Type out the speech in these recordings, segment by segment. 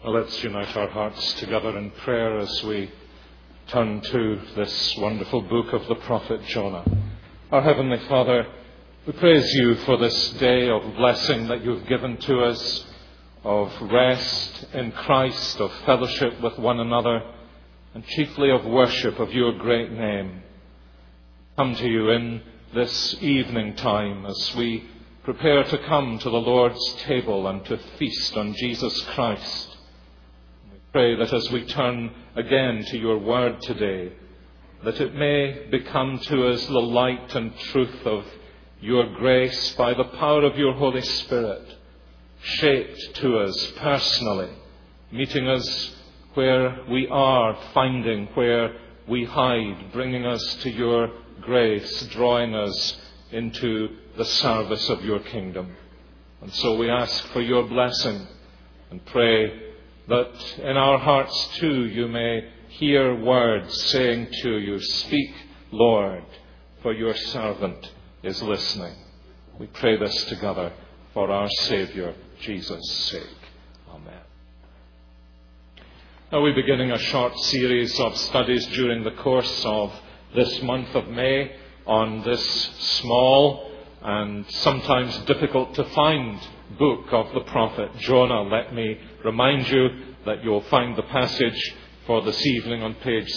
Well, let's unite our hearts together in prayer as we turn to this wonderful book of the prophet Jonah. Our Heavenly Father, we praise you for this day of blessing that you've given to us, of rest in Christ, of fellowship with one another, and chiefly of worship of your great name. Come to you in this evening time as we prepare to come to the Lord's table and to feast on Jesus Christ. Pray that as we turn again to your word today, that it may become to us the light and truth of your grace by the power of your Holy Spirit, shaped to us personally, meeting us where we are, finding where we hide, bringing us to your grace, drawing us into the service of your kingdom. And so we ask for your blessing and pray that in our hearts too you may hear words saying to you, "Speak, Lord, for your servant is listening." We pray this together for our Saviour, Jesus' sake. Amen. Now we're beginning a short series of studies during the course of this month of May on this small and sometimes difficult to find book of the prophet Jonah. Let me remind you that you'll find the passage for this evening on page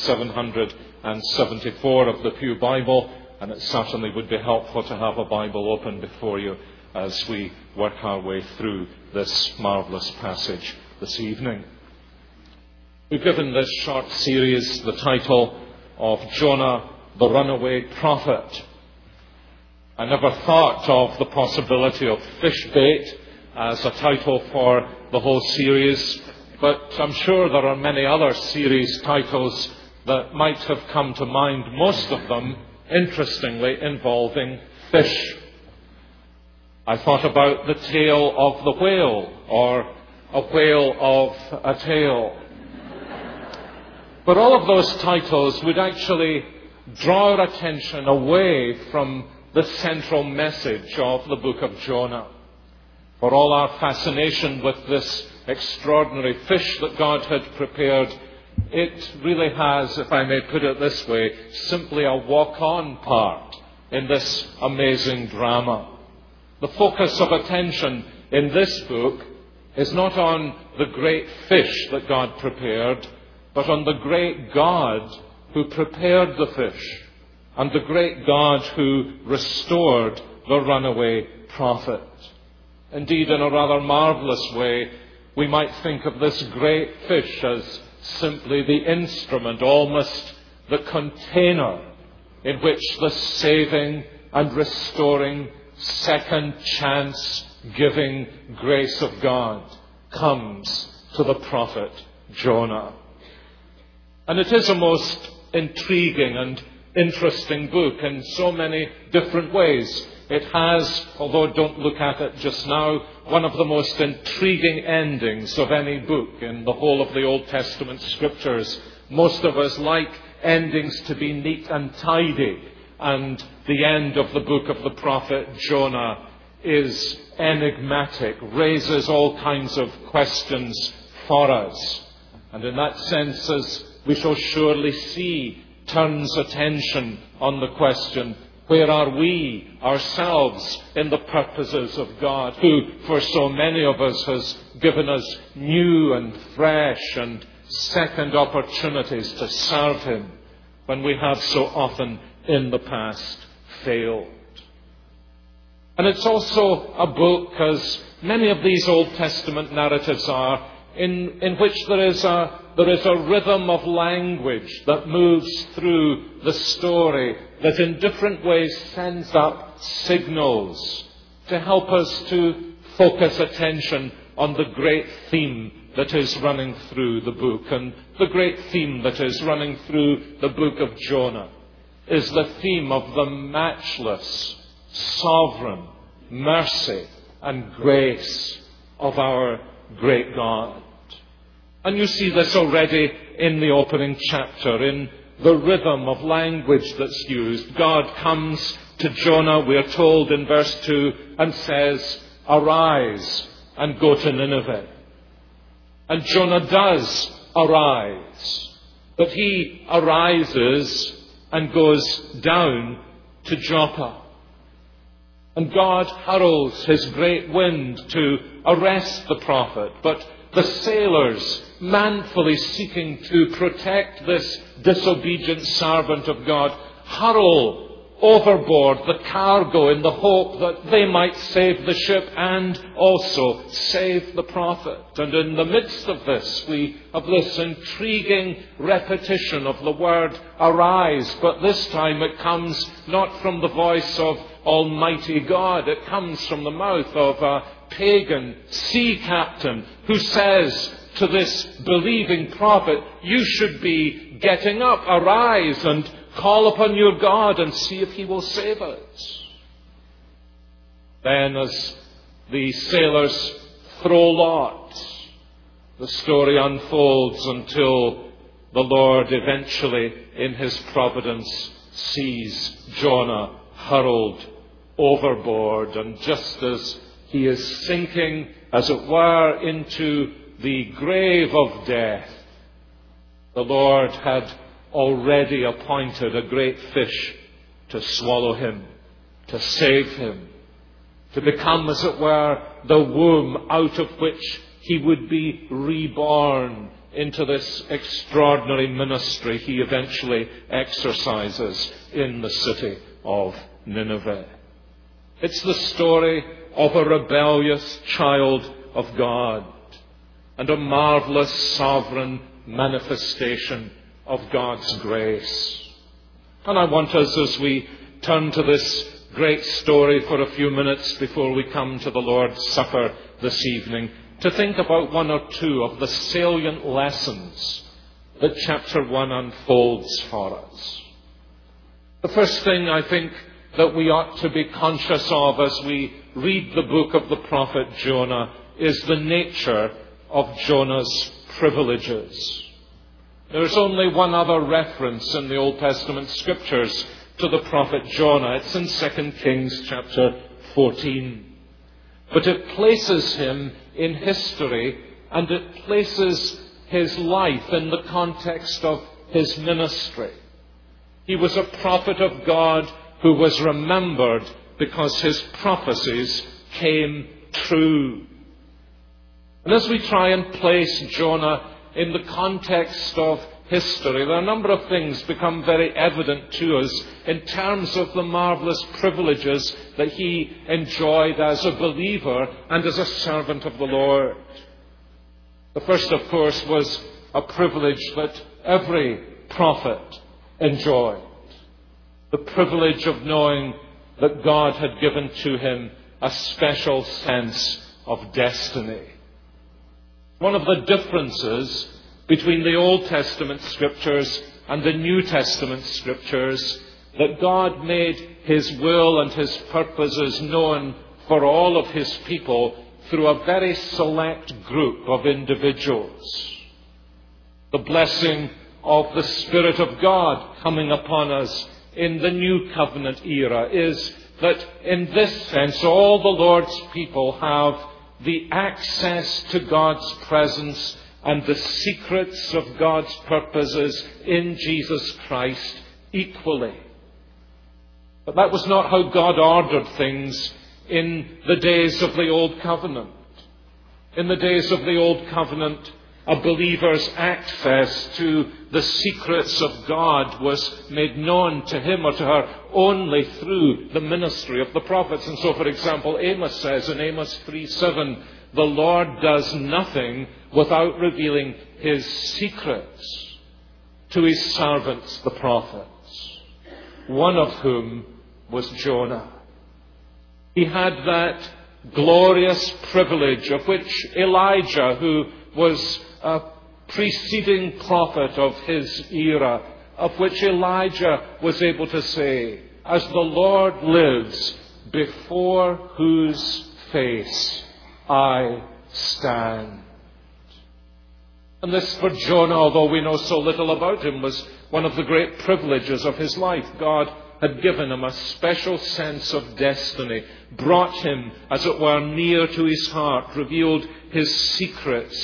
774 of the Pew Bible, and it certainly would be helpful to have a Bible open before you as we work our way through this marvellous passage this evening. We've given this short series the title of Jonah, the Runaway Prophet. I never thought of the possibility of fish bait as a title for the whole series, but I'm sure there are many other series titles that might have come to mind, most of them, interestingly, involving fish. I thought about the tale of the whale, or a whale of a tale. But all of those titles would actually draw our attention away from the central message of the book of Jonah. For all our fascination with this extraordinary fish that God had prepared, it really has, if I may put it this way, simply a walk-on part in this amazing drama. The focus of attention in this book is not on the great fish that God prepared, but on the great God who prepared the fish, and the great God who restored the runaway prophet. Indeed, in a rather marvellous way, we might think of this great fish as simply the instrument, almost the container, in which the saving and restoring, second chance giving grace of God comes to the prophet Jonah. And it is a most intriguing and interesting book in so many different ways. It has, although don't look at it just now, one of the most intriguing endings of any book in the whole of the Old Testament Scriptures. Most of us like endings to be neat and tidy, and the end of the book of the prophet Jonah is enigmatic, raises all kinds of questions for us. And in that sense, as we shall surely see, turns attention on the question, where are we ourselves in the purposes of God, who for so many of us has given us new and fresh and second opportunities to serve Him when we have so often in the past failed. And it's also a book, as many of these Old Testament narratives are, in which there is a rhythm of language that moves through the story that in different ways sends up signals to help us to focus attention on the great theme that is running through the book. And the great theme that is running through the book of Jonah is the theme of the matchless, sovereign mercy and grace of our great God. And you see this already in the opening chapter, in the rhythm of language that's used. God comes to Jonah, we are told in verse 2, and says, "Arise and go to Nineveh." And Jonah does arise. But he arises and goes down to Joppa. And God hurls his great wind to arrest the prophet. But the sailors, manfully seeking to protect this disobedient servant of God, hurl overboard the cargo in the hope that they might save the ship and also save the prophet. And in the midst of this, we have this intriguing repetition of the word arise, but this time it comes not from the voice of Almighty God. It comes from the mouth of a pagan sea captain who says to this believing prophet, you should be getting up, arise and call upon your God and see if he will save us. Then as the sailors throw lots, the story unfolds until the Lord eventually, in his providence, sees Jonah hurled overboard. And just as he is sinking, as it were, into the grave of death, the Lord had already appointed a great fish to swallow him, to save him, to become, as it were, the womb out of which he would be reborn into this extraordinary ministry he eventually exercises in the city of Nineveh. It's the story of a rebellious child of God and a marvelous sovereign manifestation of God's grace. And I want us, as we turn to this great story for a few minutes before we come to the Lord's Supper this evening, to think about one or two of the salient lessons that chapter 1 unfolds for us. The first thing I think that we ought to be conscious of as we read the book of the prophet Jonah is the nature of Jonah's privileges. There's only one other reference in the Old Testament scriptures to the prophet Jonah. It's in 2 Kings chapter 14. But it places him in history, and it places his life in the context of his ministry. He was a prophet of God who was remembered because his prophecies came true. And as we try and place Jonah in the context of history, there are a number of things become very evident to us in terms of the marvelous privileges that he enjoyed as a believer and as a servant of the Lord. The first, of course, was a privilege that every prophet enjoyed. The privilege of knowing that God had given to him a special sense of destiny. One of the differences between the Old Testament scriptures and the New Testament scriptures, that God made his will and his purposes known for all of his people through a very select group of individuals. The blessing of the Spirit of God coming upon us in the New Covenant era is that in this sense all the Lord's people have the access to God's presence and the secrets of God's purposes in Jesus Christ equally. But that was not how God ordered things in the days of the Old Covenant. In the days of the Old Covenant, a believer's access to the secrets of God was made known to him or to her only through the ministry of the prophets. And so, for example, Amos says in Amos 3:7, the Lord does nothing without revealing his secrets to his servants, the prophets, one of whom was Jonah. He had that glorious privilege of which Elijah, who was a preceding prophet of his era, of which Elijah was able to say, as the Lord lives, before whose face I stand. And this for Jonah, although we know so little about him, was one of the great privileges of his life. God had given him a special sense of destiny, brought him, as it were, near to his heart, revealed his secrets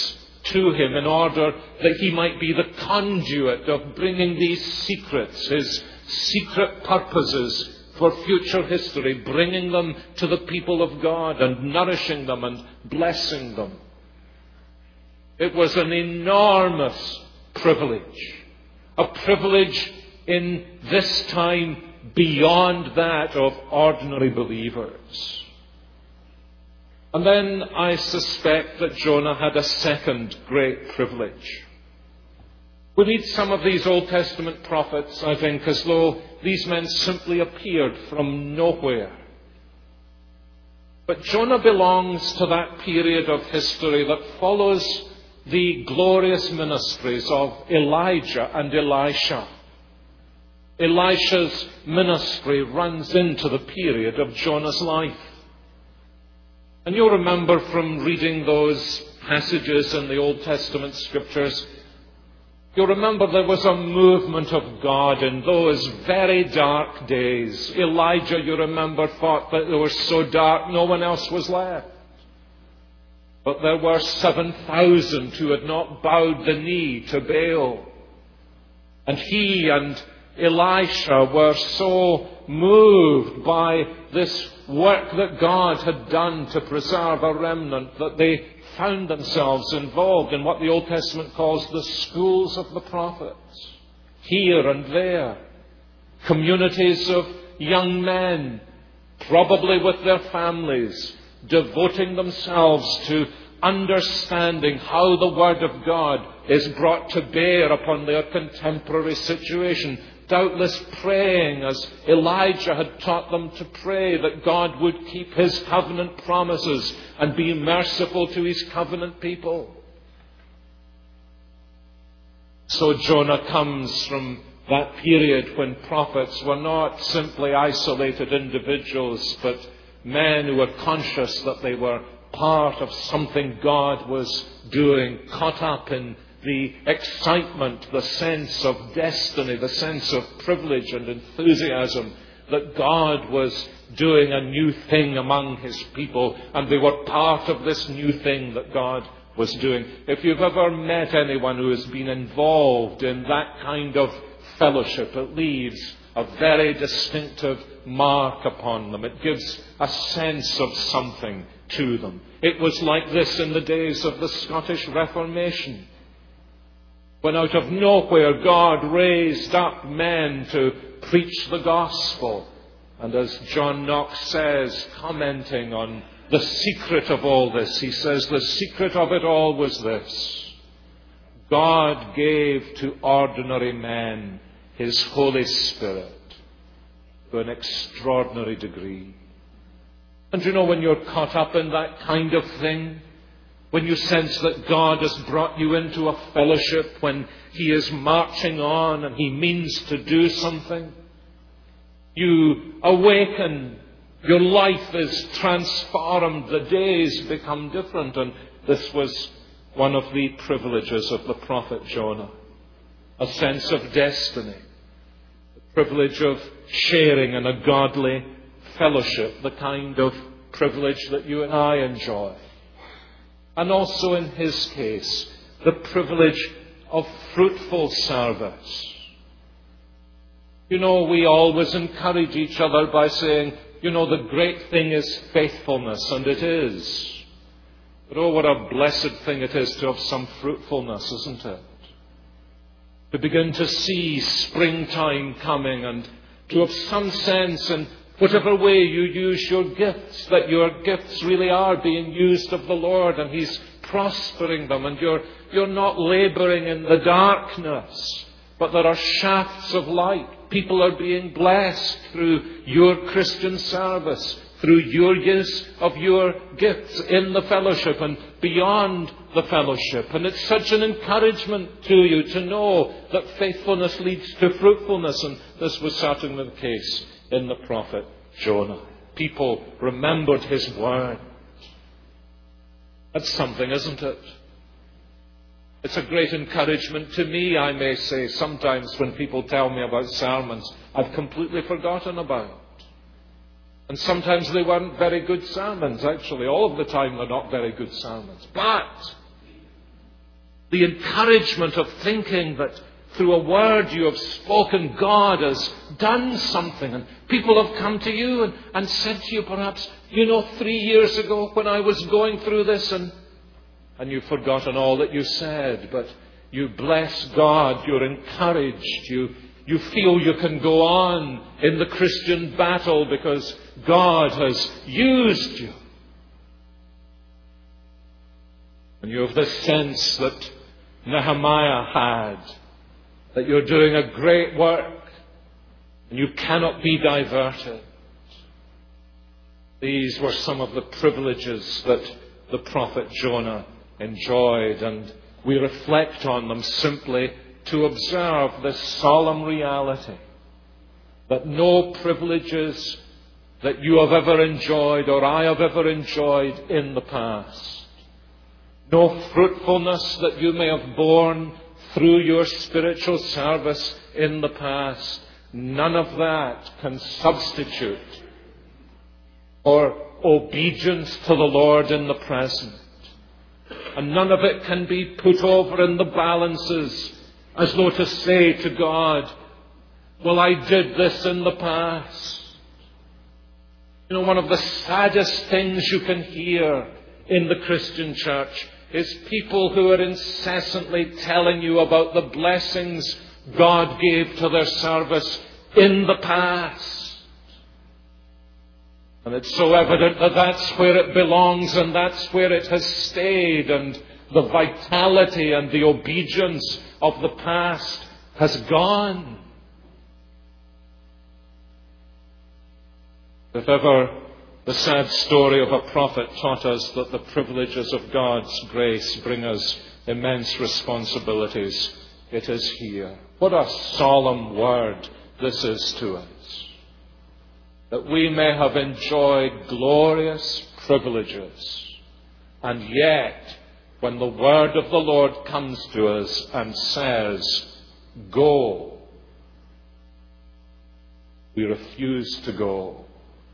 to him in order that he might be the conduit of bringing these secrets, his secret purposes for future history, bringing them to the people of God and nourishing them and blessing them. It was an enormous privilege, a privilege in this time beyond that of ordinary believers. And then I suspect that Jonah had a second great privilege. We read some of these Old Testament prophets, I think, as though these men simply appeared from nowhere. But Jonah belongs to that period of history that follows the glorious ministries of Elijah and Elisha. Elisha's ministry runs into the period of Jonah's life. And you'll remember from reading those passages in the Old Testament scriptures, you'll remember there was a movement of God in those very dark days. Elijah, you remember, thought that they were so dark no one else was left. But there were 7,000 who had not bowed the knee to Baal. And he and Elisha were so moved by this work that God had done to preserve a remnant that they found themselves involved in what the Old Testament calls the schools of the prophets. Here and there, communities of young men, probably with their families, devoting themselves to understanding how the Word of God is brought to bear upon their contemporary situation. Doubtless praying as Elijah had taught them to pray, that God would keep his covenant promises and be merciful to his covenant people. So Jonah comes from that period when prophets were not simply isolated individuals, but men who were conscious that they were part of something God was doing, caught up in the excitement, the sense of destiny, the sense of privilege and enthusiasm that God was doing a new thing among his people, and they were part of this new thing that God was doing. If you've ever met anyone who has been involved in that kind of fellowship, it leaves a very distinctive mark upon them. It gives a sense of something to them. It was like this in the days of the Scottish Reformation, when out of nowhere God raised up men to preach the gospel. And as John Knox says, commenting on the secret of all this, he says, the secret of it all was this: God gave to ordinary men his Holy Spirit to an extraordinary degree. And you know, when you're caught up in that kind of thing, when you sense that God has brought you into a fellowship, when he is marching on and he means to do something, you awaken, your life is transformed, the days become different. And this was one of the privileges of the prophet Jonah, a sense of destiny, the privilege of sharing in a godly fellowship, the kind of privilege that you and I enjoy. And also in his case, the privilege of fruitful service. You know, we always encourage each other by saying, you know, the great thing is faithfulness, and it is. But oh, what a blessed thing it is to have some fruitfulness, isn't it? To begin to see springtime coming, and to have some sense in whatever way you use your gifts, that your gifts really are being used of the Lord, and he's prospering them, and you're not labouring in the darkness, but there are shafts of light. People are being blessed through your Christian service, through your use of your gifts in the fellowship and beyond the fellowship. And it's such an encouragement to you to know that faithfulness leads to fruitfulness, and this was certainly the case in the prophet Jonah. People remembered his word. That's something, isn't it? It's a great encouragement to me, I may say, sometimes when people tell me about sermons I've completely forgotten about. And sometimes they weren't very good sermons, actually. All of the time they're not very good sermons. But the encouragement of thinking that through a word you have spoken, God has done something. And people have come to you and said to you perhaps, 3 years ago when I was going through this, and you've forgotten all that you said, but you bless God, you're encouraged, you feel you can go on in the Christian battle because God has used you. And you have this sense that Nehemiah had, that you're doing a great work and you cannot be diverted. These were some of the privileges that the prophet Jonah enjoyed, and we reflect on them simply to observe this solemn reality that no privileges that you have ever enjoyed or I have ever enjoyed in the past, no fruitfulness that you may have borne through your spiritual service in the past, none of that can substitute for obedience to the Lord in the present. And none of it can be put over in the balances as though to say to God, well, I did this in the past. One of the saddest things you can hear in the Christian church is people who are incessantly telling you about the blessings God gave to their service in the past. And it's so evident that that's where it belongs and that's where it has stayed, and the vitality and the obedience of the past has gone. If ever the sad story of a prophet taught us that the privileges of God's grace bring us immense responsibilities, it is here. What a solemn word this is to us. That we may have enjoyed glorious privileges, and yet, when the word of the Lord comes to us and says, go, we refuse to go.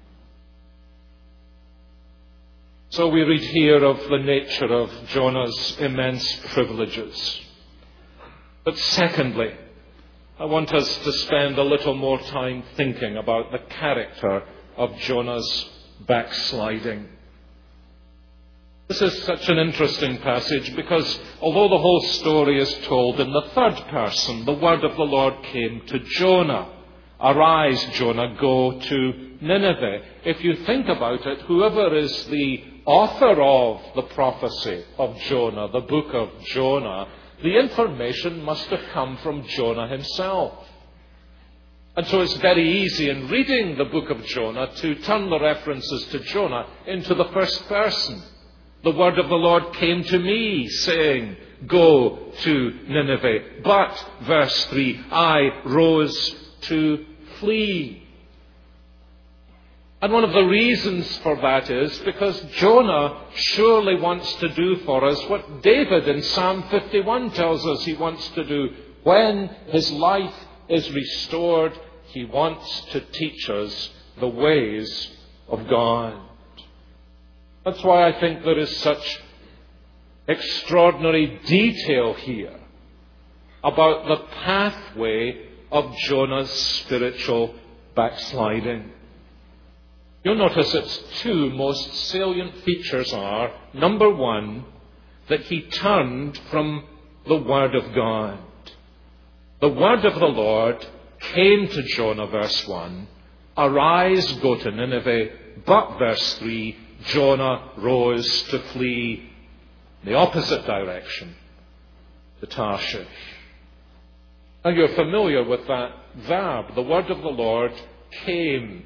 So we read here of the nature of Jonah's immense privileges. But secondly, I want us to spend a little more time thinking about the character of Jonah's backsliding. This is such an interesting passage because although the whole story is told in the third person, the word of the Lord came to Jonah. Arise, Jonah, go to Nineveh. If you think about it, whoever is the author of the prophecy of Jonah, the book of Jonah, the information must have come from Jonah himself. And so it's very easy in reading the book of Jonah to turn the references to Jonah into the first person. The word of the Lord came to me, saying, go to Nineveh. But, verse 3, I rose to flee. And one of the reasons for that is because Jonah surely wants to do for us what David in Psalm 51 tells us he wants to do. When his life is restored, he wants to teach us the ways of God. That's why I think there is such extraordinary detail here about the pathway of Jonah's spiritual backsliding. You'll notice its two most salient features are, number one, that he turned from the Word of God. The Word of the Lord came to Jonah, verse 1, arise, go to Nineveh, but, verse 3, Jonah rose to flee the opposite direction, to Tarshish. Now you're familiar with that verb. The Word of the Lord came.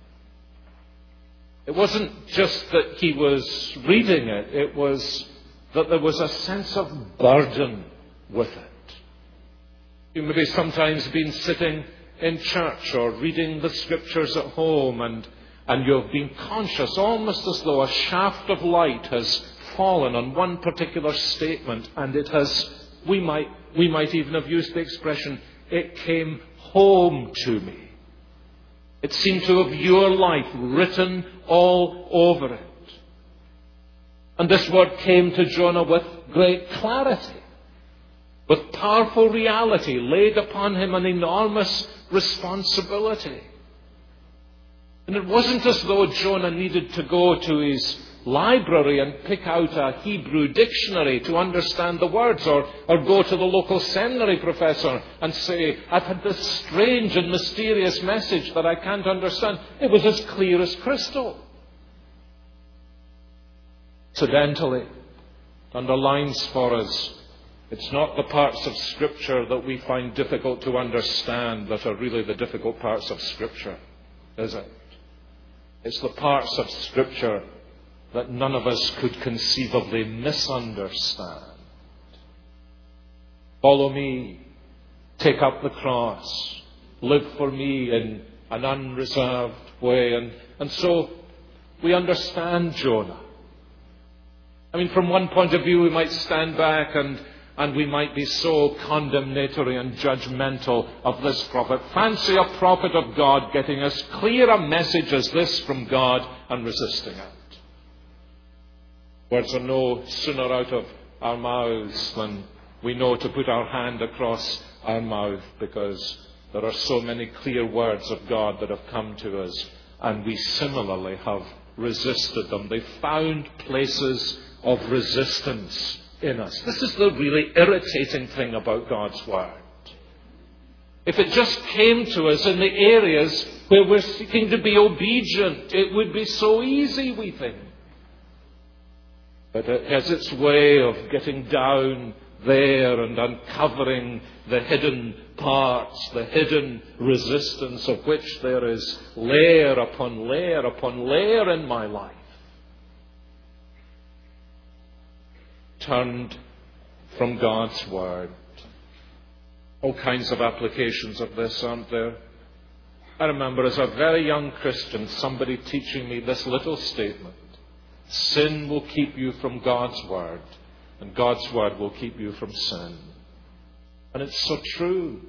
It wasn't just that he was reading it, it was that there was a sense of burden with it. You maybe sometimes been sitting in church or reading the scriptures at home and you've been conscious almost as though a shaft of light has fallen on one particular statement, and it has, we might even have used the expression, it came home to me. It seemed to have your life written all over it. And this word came to Jonah with great clarity. with powerful reality, laid upon him an enormous responsibility. And it wasn't as though Jonah needed to go to his library and pick out a Hebrew dictionary to understand the words, or go to the local seminary professor and say, I've had this strange and mysterious message that I can't understand. It was as clear as crystal. Incidentally, it underlines for us, it's not the parts of Scripture that we find difficult to understand that are really the difficult parts of Scripture, is it? It's the parts of Scripture that none of us could conceivably misunderstand. Follow me, take up the cross, live for me in an unreserved way. And so we understand Jonah. I mean, from one point of view, we might stand back and we might be so condemnatory and judgmental of this prophet. Fancy a prophet of God getting as clear a message as this from God and resisting it. Words are no sooner out of our mouths than we know to put our hand across our mouth, because there are so many clear words of God that have come to us, and we similarly have resisted them. They found places of resistance in us. This is the really irritating thing about God's Word. If it just came to us in the areas where we're seeking to be obedient, it would be so easy, we think. But it has its way of getting down there and uncovering the hidden parts, the hidden resistance of which there is layer upon layer upon layer in my life. Turned from God's Word. All kinds of applications of this, aren't there? I remember as a very young Christian, somebody teaching me this little statement. Sin will keep you from God's Word, and God's Word will keep you from sin. And it's so true.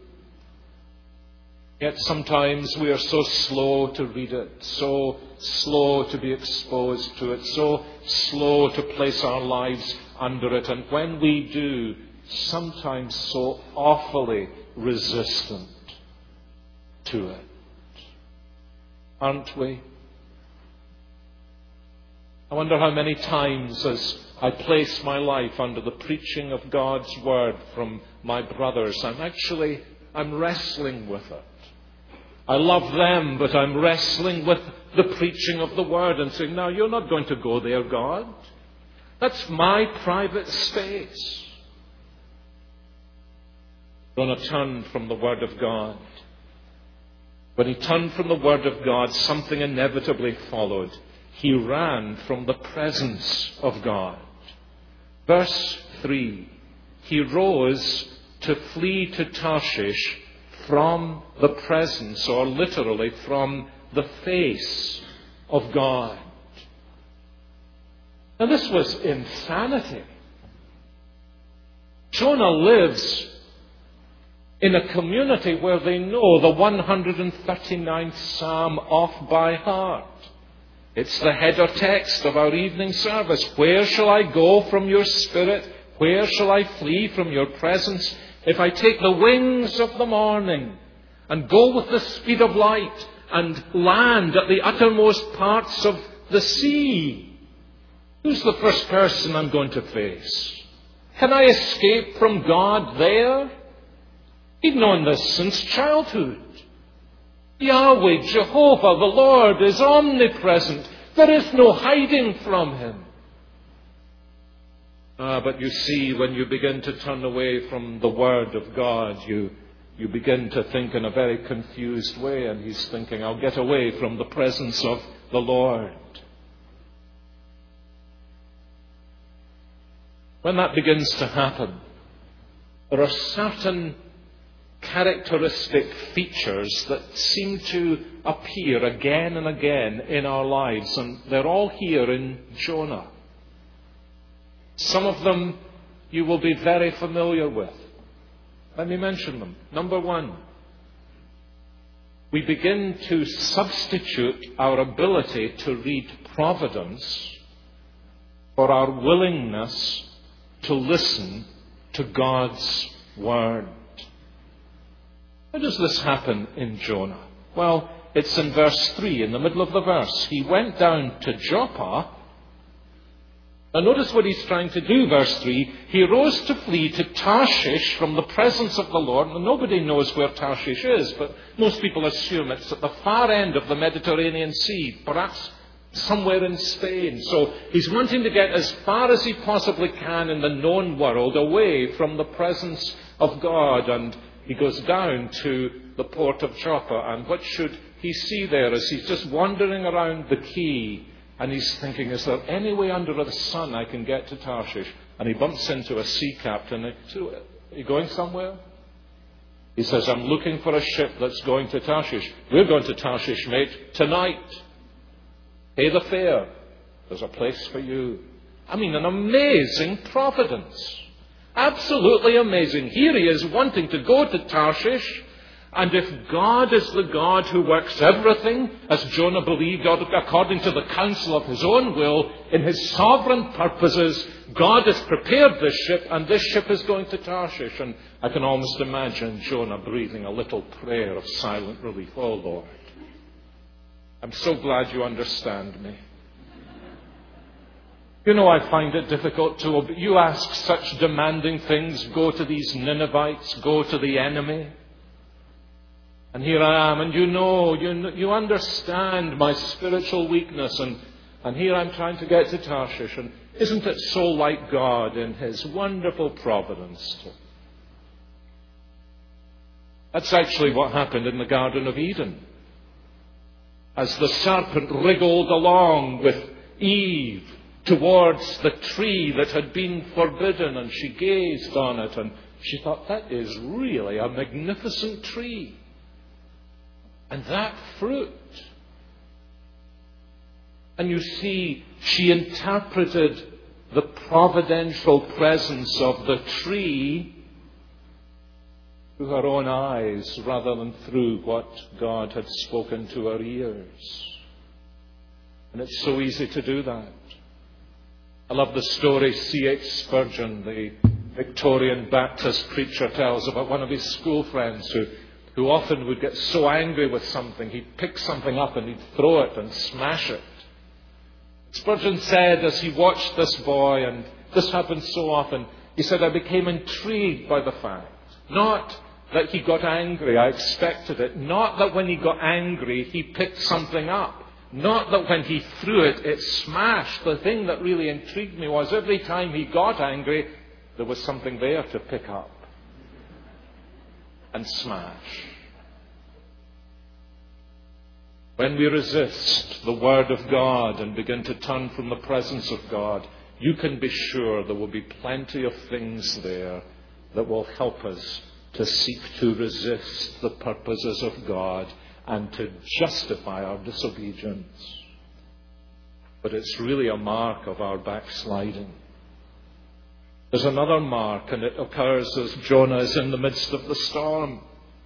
Yet sometimes we are so slow to read it, so slow to be exposed to it, so slow to place our lives under it, and when we do, sometimes so awfully resistant to it. Aren't we? I wonder how many times as I place my life under the preaching of God's Word from my brothers, I'm wrestling with it. I love them, but I'm wrestling with the preaching of the Word and saying, no, you're not going to go there, God. That's my private space. Jonah turned from the Word of God. When he turned from the Word of God, something inevitably followed. He ran from the presence of God. Verse 3, he rose to flee to Tarshish from the presence, or literally from the face of God. Now this was insanity. Jonah lives in a community where they know the 139th Psalm off by heart. It's the header text of our evening service. Where shall I go from your Spirit? Where shall I flee from your presence? If I take the wings of the morning and go with the speed of light and land at the uttermost parts of the sea, who's the first person I'm going to face? Can I escape from God there? He'd known this since childhood. Yahweh, Jehovah, the Lord, is omnipresent. There is no hiding from Him. But you see, when you begin to turn away from the Word of God, you begin to think in a very confused way, and he's thinking, I'll get away from the presence of the Lord. When that begins to happen, there are certain characteristic features that seem to appear again and again in our lives, and they're all here in Jonah. Some of them you will be very familiar with. Let me mention them. Number one, we begin to substitute our ability to read providence for our willingness to listen to God's word. How does this happen in Jonah? Well, it's in verse 3, in the middle of the verse. He went down to Joppa. Now notice what he's trying to do, verse 3. He rose to flee to Tarshish from the presence of the Lord. Now, nobody knows where Tarshish is, but most people assume it's at the far end of the Mediterranean Sea, perhaps somewhere in Spain. So he's wanting to get as far as he possibly can in the known world, away from the presence of God. And he goes down to the port of Joppa. And what should he see there as he's just wandering around the quay? And he's thinking, is there any way under the sun I can get to Tarshish? And he bumps into a sea captain. Are you going somewhere? He says, I'm looking for a ship that's going to Tarshish. We're going to Tarshish, mate, tonight. Pay the fare. There's a place for you. I mean, an amazing providence. Absolutely amazing. Here he is wanting to go to Tarshish. And if God is the God who works everything, as Jonah believed, according to the counsel of his own will, in his sovereign purposes, God has prepared this ship, and this ship is going to Tarshish. And I can almost imagine Jonah breathing a little prayer of silent relief. Oh, Lord, I'm so glad you understand me. You know, I find it difficult to obey. You ask such demanding things. Go to these Ninevites. Go to the enemy. And here I am, and you understand my spiritual weakness, and here I'm trying to get to Tarshish, and isn't it so like God in his wonderful providence? That's actually what happened in the Garden of Eden. As the serpent wriggled along with Eve towards the tree that had been forbidden, and she gazed on it, and she thought, that is really a magnificent tree. And that fruit. And you see, she interpreted the providential presence of the tree through her own eyes rather than through what God had spoken to her ears. And it's so easy to do that. I love the story C.H. Spurgeon, the Victorian Baptist preacher, tells about one of his school friends who often would get so angry with something, he'd pick something up and he'd throw it and smash it. Spurgeon said, as he watched this boy, and this happened so often, he said, I became intrigued by the fact, not that he got angry, I expected it, not that when he got angry he picked something up, not that when he threw it, it smashed. The thing that really intrigued me was every time he got angry, there was something there to pick up and smash. When we resist the Word of God and begin to turn from the presence of God, you can be sure there will be plenty of things there that will help us to seek to resist the purposes of God and to justify our disobedience. But it's really a mark of our backsliding. There's another mark, and it occurs as Jonah is in the midst of the storm.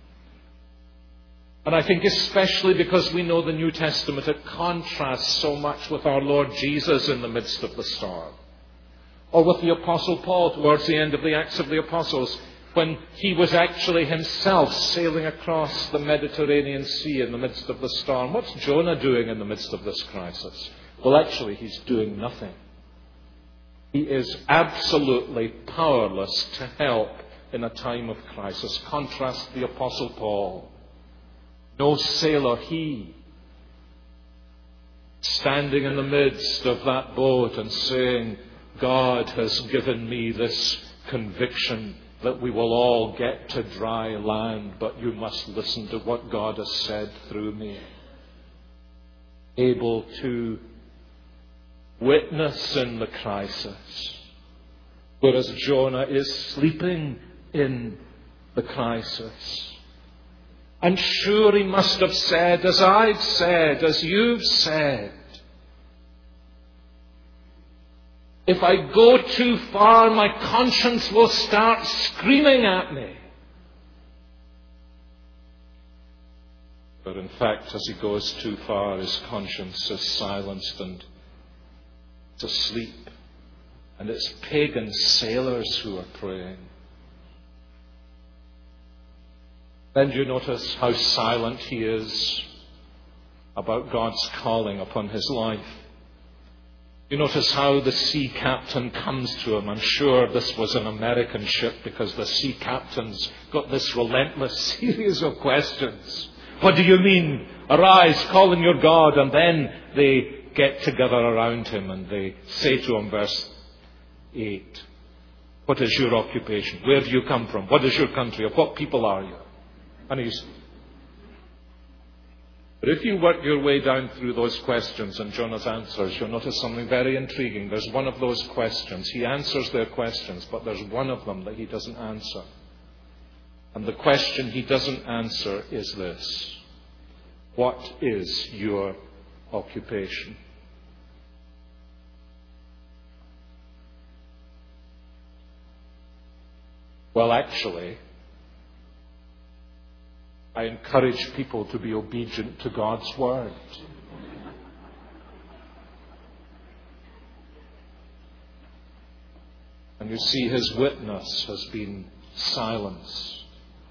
And I think especially because we know the New Testament, it contrasts so much with our Lord Jesus in the midst of the storm. Or with the Apostle Paul towards the end of the Acts of the Apostles, when he was actually himself sailing across the Mediterranean Sea in the midst of the storm. What's Jonah doing in the midst of this crisis? Well, actually, he's doing nothing. He is absolutely powerless to help in a time of crisis. Contrast the Apostle Paul. No sailor he, standing in the midst of that boat and saying, God has given me this conviction that we will all get to dry land, but you must listen to what God has said through me. Able to witness in the crisis, whereas Jonah is sleeping in the crisis. And sure, he must have said, as I've said, as you've said, if I go too far, my conscience will start screaming at me. But in fact, as he goes too far, his conscience is silenced and it's asleep. And it's pagan sailors who are praying. Then do you notice how silent he is about God's calling upon his life? You notice how the sea captain comes to him. I'm sure this was an American ship, because the sea captain's got this relentless series of questions. What do you mean? Arise, call on your God. And then they get together around him and they say to him, verse 8, what is your occupation? Where do you come from? What is your country? Of what people are you? And but if you work your way down through those questions and Jonah's answers, you'll notice something very intriguing. There's one of those questions. He answers their questions, but there's one of them that he doesn't answer. And the question he doesn't answer is this: what is your occupation? Well, actually, I encourage people to be obedient to God's word. And you see, his witness has been silenced.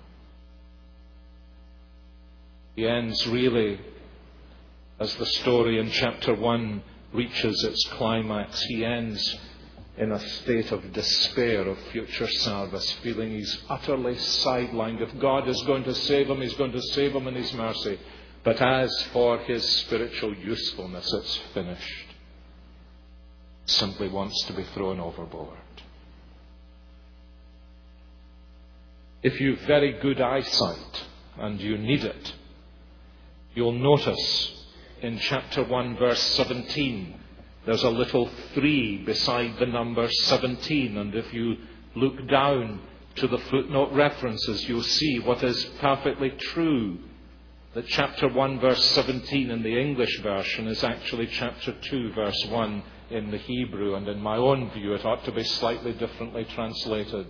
He ends really, as the story in chapter 1 reaches its climax, he ends in a state of despair of future service, feeling he's utterly sidelined. If God is going to save him, he's going to save him in his mercy. But as for his spiritual usefulness, it's finished. Simply wants to be thrown overboard. If you've very good eyesight, and you need it, you'll notice in chapter 1, verse 17, there's a little 3 beside the number 17. And if you look down to the footnote references, you'll see what is perfectly true. That chapter 1, verse 17 in the English version is actually chapter 2, verse 1 in the Hebrew. And in my own view, it ought to be slightly differently translated.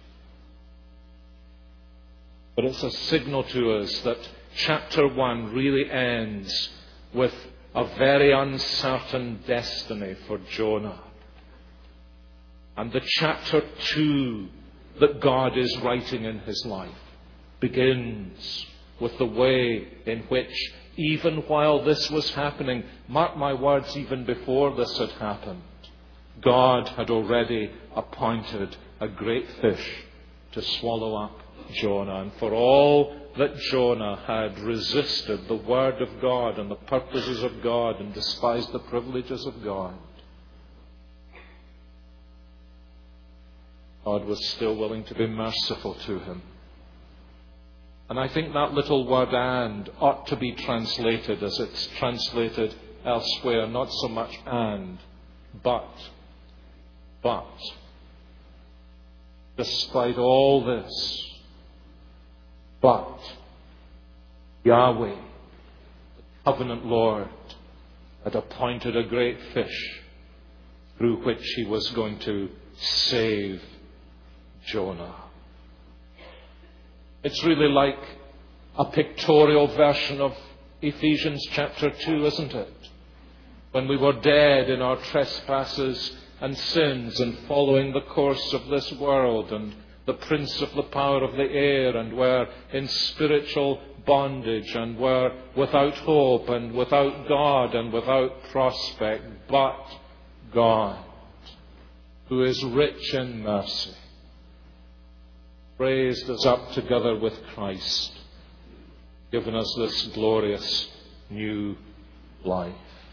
But it's a signal to us that chapter 1 really ends with a very uncertain destiny for Jonah. And the chapter 2 that God is writing in his life begins with the way in which, even while this was happening, mark my words, even before this had happened, God had already appointed a great fish to swallow up Jonah. And for all that Jonah had resisted the word of God and the purposes of God and despised the privileges of God, God was still willing to be merciful to him. And I think that little word "and" ought to be translated as it's translated elsewhere, not so much "and," but. Despite all this, but Yahweh, the covenant Lord, had appointed a great fish through which he was going to save Jonah. It's really like a pictorial version of Ephesians chapter 2, isn't it? When we were dead in our trespasses and sins and following the course of this world and the prince of the power of the air, and were in spiritual bondage, and were without hope and without God and without prospect. But God, who is rich in mercy, raised us up together with Christ, given us this glorious new life.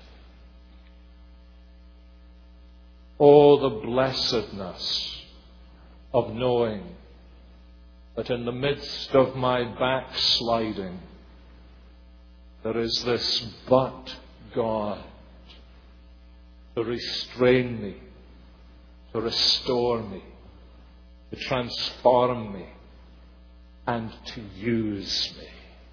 Oh, the blessedness of knowing that in the midst of my backsliding, there is this but God to restrain me, to restore me, to transform me, and to use me.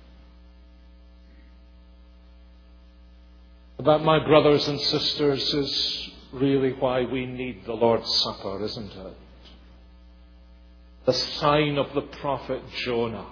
That, my brothers and sisters, is really why we need the Lord's Supper, isn't it? The sign of the prophet Jonah.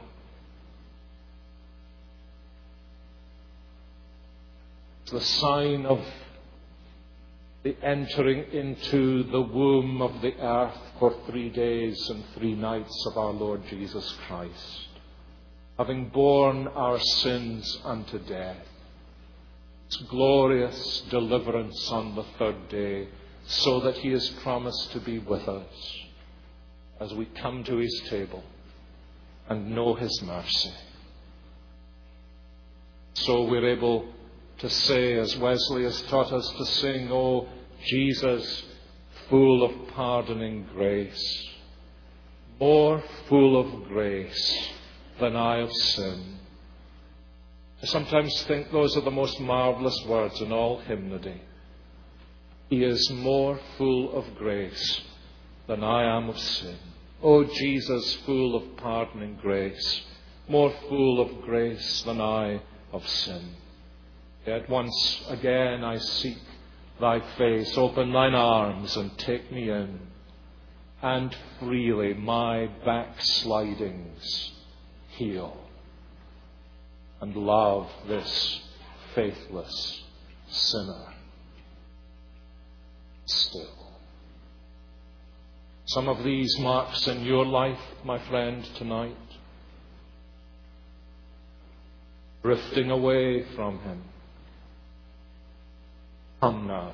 It's the sign of the entering into the womb of the earth for 3 days and 3 nights of our Lord Jesus Christ. having borne our sins unto death, His glorious deliverance on the third day, so that He has promised to be with us as we come to His table and know His mercy. So we're able to say, as Wesley has taught us to sing, "O Jesus, full of pardoning grace, more full of grace than I of sin." I sometimes think those are the most marvelous words in all hymnody. He is more full of grace than I am of sin. O Jesus, full of pardoning grace, more full of grace than I of sin. Yet once again I seek Thy face. Open Thine arms and take me in, and freely my backslidings heal, and love this faithless sinner still. Some of these marks in your life, my friend, tonight, drifting away from Him. Come now.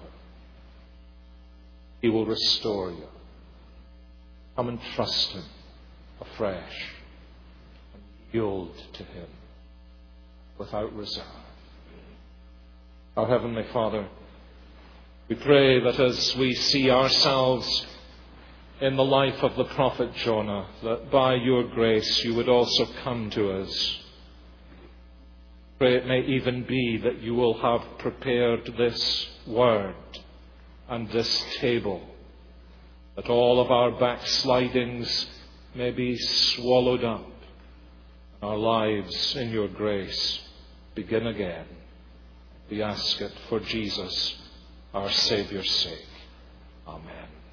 He will restore you. Come and trust Him afresh and yield to Him without reserve. Our Heavenly Father, we pray that as we see ourselves in the life of the prophet Jonah, that by your grace you would also come to us. Pray it may even be that you will have prepared this word and this table, that all of our backslidings may be swallowed up, our lives in your grace begin again. We ask it for Jesus, our Saviour's sake. Amen.